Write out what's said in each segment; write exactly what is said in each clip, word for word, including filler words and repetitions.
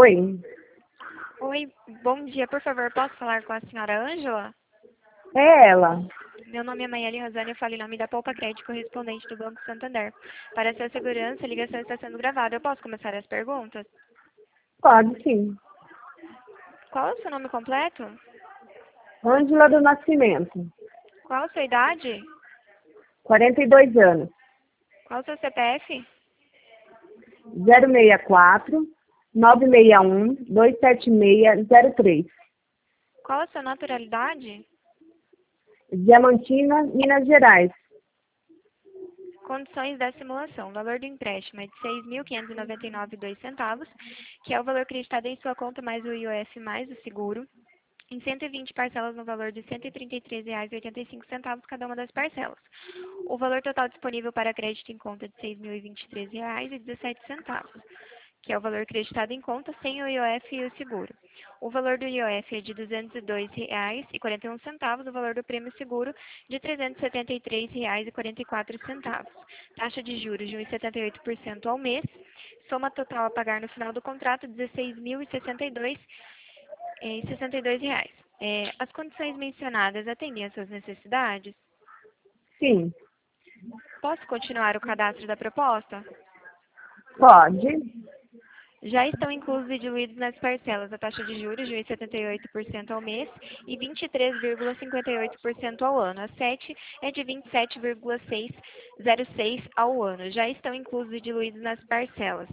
Oi, Oi, bom dia. Por favor, posso falar com a senhora Ângela? é ela. Meu nome é Maiane Rosane, eu falo em nome da Poupa Crédito, correspondente do Banco Santander. Para sua segurança, a ligação está sendo gravada. Eu posso começar as perguntas? Pode sim. Qual é o seu nome completo? Ângela do Nascimento, Qual a sua idade? quarenta e dois anos, Qual o seu C P F? zero seis quatro, nove seis um, dois sete seis zero três, Qual a sua naturalidade? Diamantina, Minas Gerais. Condições da simulação. O valor do empréstimo é de seis mil quinhentos e noventa e nove vírgula dois centavos, que é o valor acreditado em sua conta mais o I O F mais o seguro, em cento e vinte parcelas no valor de cento e trinta e três reais e oitenta e cinco centavos cada uma das parcelas. O valor total disponível para crédito em conta é de seis mil e vinte e três reais e dezessete centavos, que é o valor acreditado em conta sem o I O F e o seguro. O valor do I O F é de duzentos e dois reais e quarenta e um centavos, o valor do prêmio seguro de trezentos e setenta e três reais e quarenta e quatro centavos. Taxa de juros de um vírgula setenta e oito por cento ao mês. Soma total a pagar no final do contrato, dezesseis mil e sessenta e dois e sessenta e dois reais. É, as condições mencionadas atendem às suas necessidades? Sim, Posso continuar o cadastro da proposta? pode. Já estão inclusos e diluídos nas parcelas a taxa de juros de um vírgula setenta e oito por cento ao mês e vinte e três vírgula cinquenta e oito por cento ao ano. A sete é de vinte e sete vírgula seiscentos e seis ao ano. Já estão inclusos e diluídos nas parcelas.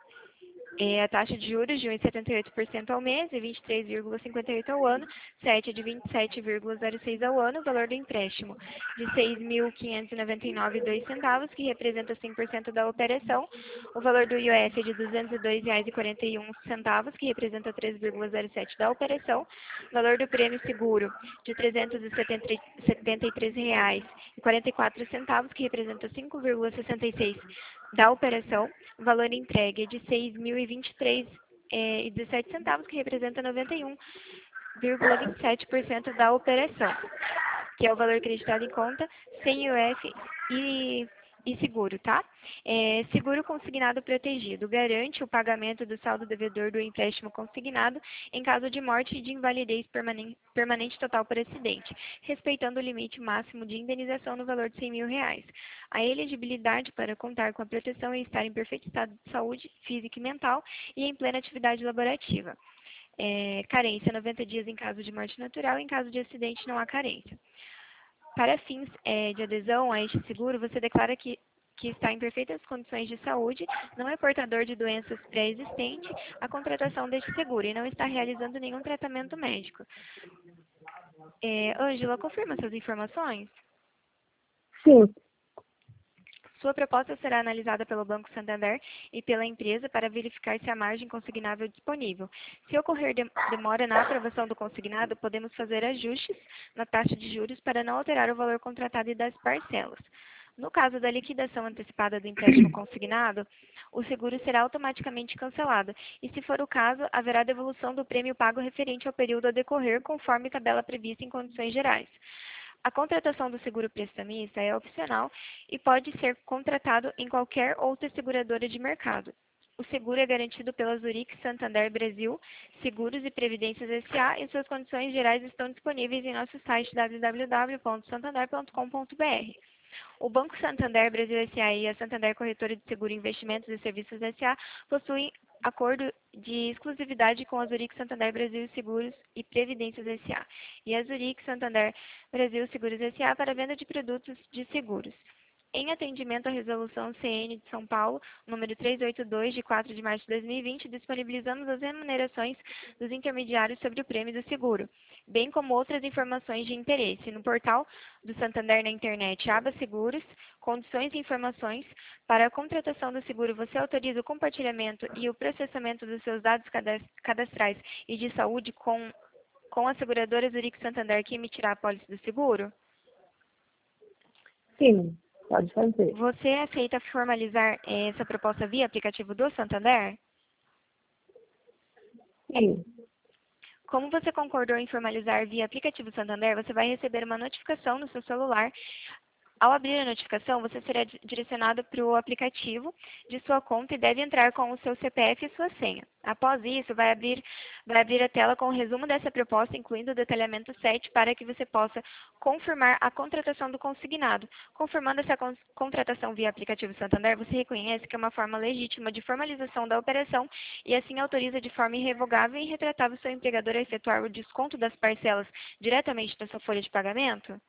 É a taxa de juros de um vírgula setenta e oito por cento ao mês e vinte e três vírgula cinquenta e oito por cento ao ano, sete de vinte e sete vírgula zero seis ao ano, o valor do empréstimo de seis mil quinhentos e noventa e nove vírgula dois centavos, que representa cem por cento da operação, o valor do I O F é de duzentos e dois reais e quarenta e um centavos, que representa três vírgula zero sete da operação, o valor do prêmio seguro de trezentos e setenta e três reais e quarenta e quatro centavos, que representa cinco vírgula sessenta e seis da operação, o valor entregue é de seis mil e vinte e três reais e dezessete centavos, que representa noventa e um vírgula vinte e sete por cento da operação, que é o valor acreditado em conta, sem I O F e, e seguro, tá? É, seguro consignado protegido garante o pagamento do saldo devedor do empréstimo consignado em caso de morte e de invalidez permanente, permanente total por acidente, respeitando o limite máximo de indenização no valor de cem mil reais. A elegibilidade para contar com a proteção é estar em perfeito estado de saúde física e mental e em plena atividade laborativa. É, carência, noventa dias em caso de morte natural, em caso de acidente não há carência. Para fins é, de adesão a este seguro, você declara que, que está em perfeitas condições de saúde, não é portador de doenças pré-existentes, a contratação deste seguro e não está realizando nenhum tratamento médico. É, Ângela, confirma essas informações? Sim, Sua proposta será analisada pelo Banco Santander e pela empresa para verificar se há margem consignável disponível. Se ocorrer de- demora na aprovação do consignado, podemos fazer ajustes na taxa de juros para não alterar o valor contratado e das parcelas. No caso da liquidação antecipada do empréstimo consignado, o seguro será automaticamente cancelado e, se for o caso, haverá devolução do prêmio pago referente ao período a decorrer, conforme tabela prevista em condições gerais. A contratação do seguro prestamista é opcional e pode ser contratado em qualquer outra seguradora de mercado. O seguro é garantido pela Zurich Santander Brasil Seguros e Previdências S A e suas condições gerais estão disponíveis em nosso site w w w ponto santander ponto com ponto b r. O Banco Santander Brasil S A e a Santander Corretora de Seguro Investimentos e Serviços S A possuem acordo de exclusividade com a Zurich Santander Brasil Seguros e Previdências S A e a Zurich Santander Brasil Seguros S A para venda de produtos de seguros. Em atendimento à Resolução C N de São Paulo, número trezentos e oitenta e dois, de quatro de março de dois mil e vinte, disponibilizamos as remunerações dos intermediários sobre o prêmio do seguro, bem como outras informações de interesse, no portal do Santander na internet, aba Seguros, condições e informações. Para a contratação do seguro, você autoriza o compartilhamento e o processamento dos seus dados cadastrais e de saúde com, com a seguradora Zurich Santander que emitirá a pólice do seguro? sim, pode fazer. Você aceita formalizar eh, essa proposta via aplicativo do Santander? Sim, Como você concordou em formalizar via aplicativo Santander, você vai receber uma notificação no seu celular Ao abrir a notificação, você será di- direcionado para o aplicativo de sua conta e deve entrar com o seu C P F e sua senha. Após isso, vai abrir, vai abrir a tela com o resumo dessa proposta, incluindo o detalhamento sete, para que você possa confirmar a contratação do consignado. Confirmando essa con- contratação via aplicativo Santander, você reconhece que é uma forma legítima de formalização da operação e assim autoriza de forma irrevogável e irretratável seu empregador a efetuar o desconto das parcelas diretamente da sua folha de pagamento?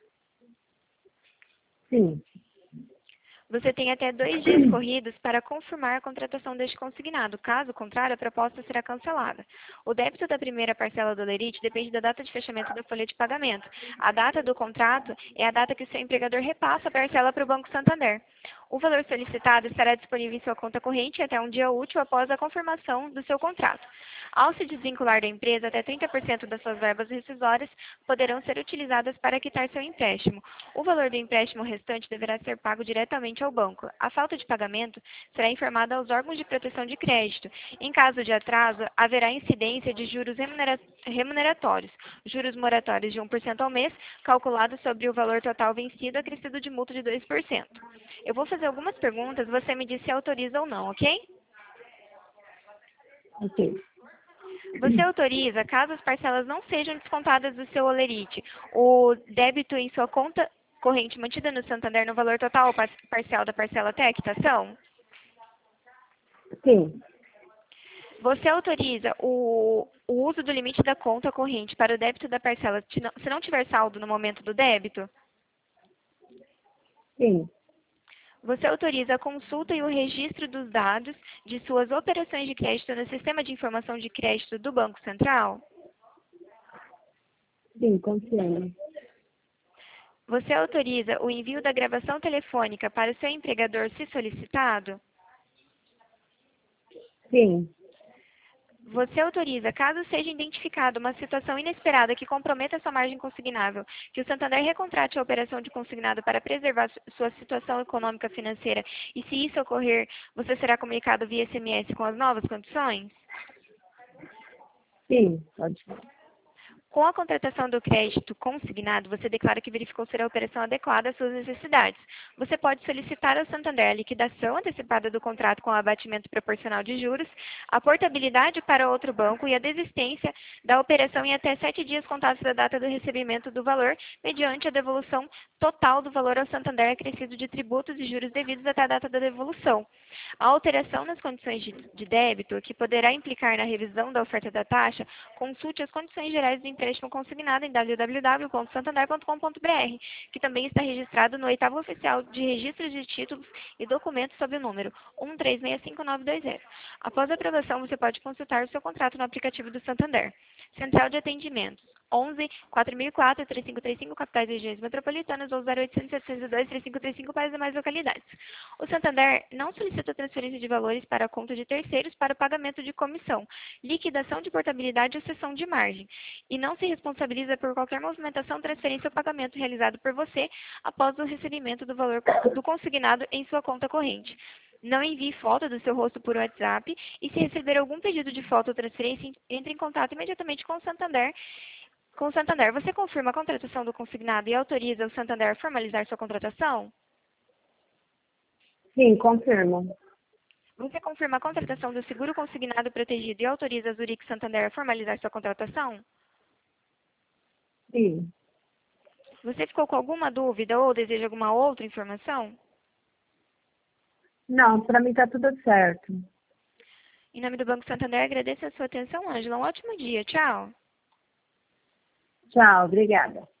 Sim. Você tem até dois dias corridos para confirmar a contratação deste consignado. Caso contrário, a proposta será cancelada. O débito da primeira parcela do lerite depende da data de fechamento da folha de pagamento. A data do contrato é a data que o seu empregador repassa a parcela para o Banco Santander. O valor solicitado estará disponível em sua conta corrente até um dia útil após a confirmação do seu contrato. Ao se desvincular da empresa, até trinta por cento das suas verbas rescisórias poderão ser utilizadas para quitar seu empréstimo. O valor do empréstimo restante deverá ser pago diretamente ao banco. A falta de pagamento será informada aos órgãos de proteção de crédito. Em caso de atraso, haverá incidência de juros remunera- remuneratórios, juros moratórios de um por cento ao mês, calculados sobre o valor total vencido, acrescido de multa de dois por cento. Eu vou fazer algumas perguntas, você me diz se autoriza ou não, ok? Ok. Você autoriza, caso as parcelas não sejam descontadas do seu holerite, o débito em sua conta corrente mantida no Santander no valor total ou par- parcial da parcela até a quitação? Sim. Você autoriza o, o uso do limite da conta corrente para o débito da parcela se não, se não tiver saldo no momento do débito? Sim. Você autoriza a consulta e o registro dos dados de suas operações de crédito no Sistema de Informação de Crédito do Banco Central? Sim, confirmo. Você autoriza o envio da gravação telefônica para o seu empregador se solicitado? Sim. Você autoriza, caso seja identificada uma situação inesperada que comprometa sua margem consignável, que o Santander recontrate a operação de consignado para preservar su- sua situação econômica financeira e, se isso ocorrer, você será comunicado via S M S com as novas condições? Sim, pode. Com a contratação do crédito consignado, você declara que verificou ser a operação adequada às suas necessidades. Você pode solicitar ao Santander a liquidação antecipada do contrato com abatimento proporcional de juros, a portabilidade para outro banco e a desistência da operação em até sete dias contados da data do recebimento do valor, mediante a devolução total do valor ao Santander acrescido de tributos e juros devidos até a data da devolução. A alteração nas condições de, de débito, que poderá implicar na revisão da oferta da taxa, consulte as condições gerais do empréstimo consignado em w w w ponto santander ponto com ponto b r, que também está registrado no oitavo oficial de registros de títulos e documentos sob o número um três seis cinco nove dois zero. Após a aprovação, você pode consultar o seu contrato no aplicativo do Santander. Central de Atendimentos onze, quatro mil e quatro, três cinco três cinco, capitais e regiões metropolitanas, ou zero oitocentos, setecentos e dois, três cinco três cinco para as demais localidades. O Santander não solicita transferência de valores para a conta de terceiros para o pagamento de comissão, liquidação de portabilidade ou cessão de margem, e não se responsabiliza por qualquer movimentação, transferência ou pagamento realizado por você após o recebimento do valor do consignado em sua conta corrente. Não envie foto do seu rosto por WhatsApp e, se receber algum pedido de foto ou transferência, entre em contato imediatamente com o Santander. Com o Santander, você confirma a contratação do consignado e autoriza o Santander a formalizar sua contratação? Sim, confirmo. Você confirma a contratação do seguro consignado protegido e autoriza a Zurich Santander a formalizar sua contratação? Sim. Você ficou com alguma dúvida ou deseja alguma outra informação? Não, para mim tá tudo certo. Em nome do Banco Santander, agradeço a sua atenção, Ângela. Um ótimo dia. Tchau. Tchau, obrigada.